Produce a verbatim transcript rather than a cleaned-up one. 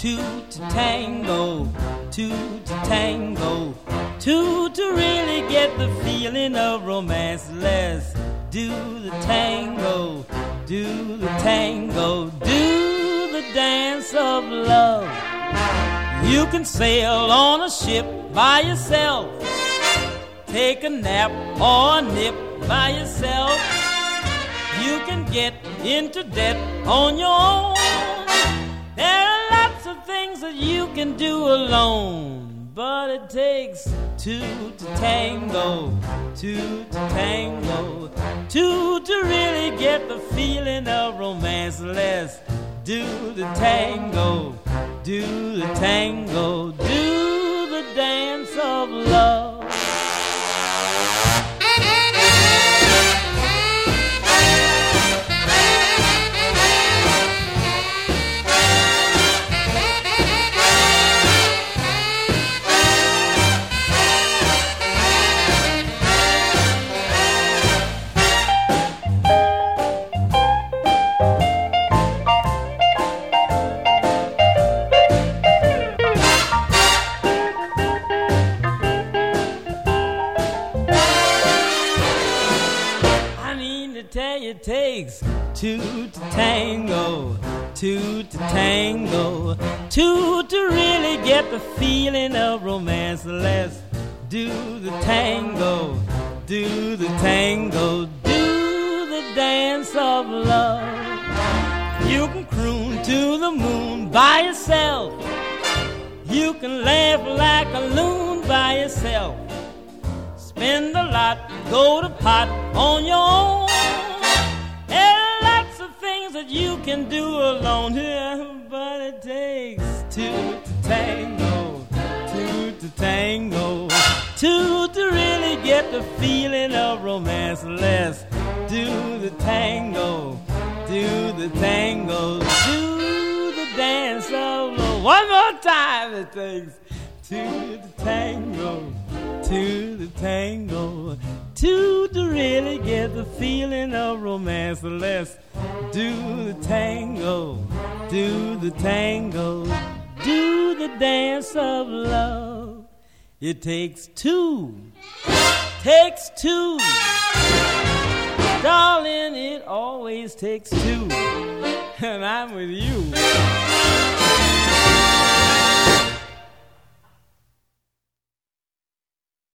two to tango, two to tango, two to really get the feeling of romance. Let's do the tango, do the tango, do the dance of love. You can sail on a ship by yourself, take a nap or a nip by yourself. You can get into debt on your own. There are lots of things that you can do alone, but it takes two to tango, two to tango, two to really get the feeling of romance. Let's do the tango, do the tango, do the dance of love. It takes two to tango, two to tango, two to really get the feeling of romance. Let's do the tango, do the tango, do the dance of love. You can croon to the moon by yourself. You can laugh like a loon by yourself. Spend a lot, go to pot on your own. That you can do alone here, but it takes two to tango, two to tango, two to really get the feeling of romance. Let's do the tango, do the tango, do the dance of love. One more time. It takes two to tango, two to tango, two to really get the feeling of romance. Let's do the tango, do the tango, do the dance of love. It takes two, takes two. Darling, it always takes two. And I'm with you.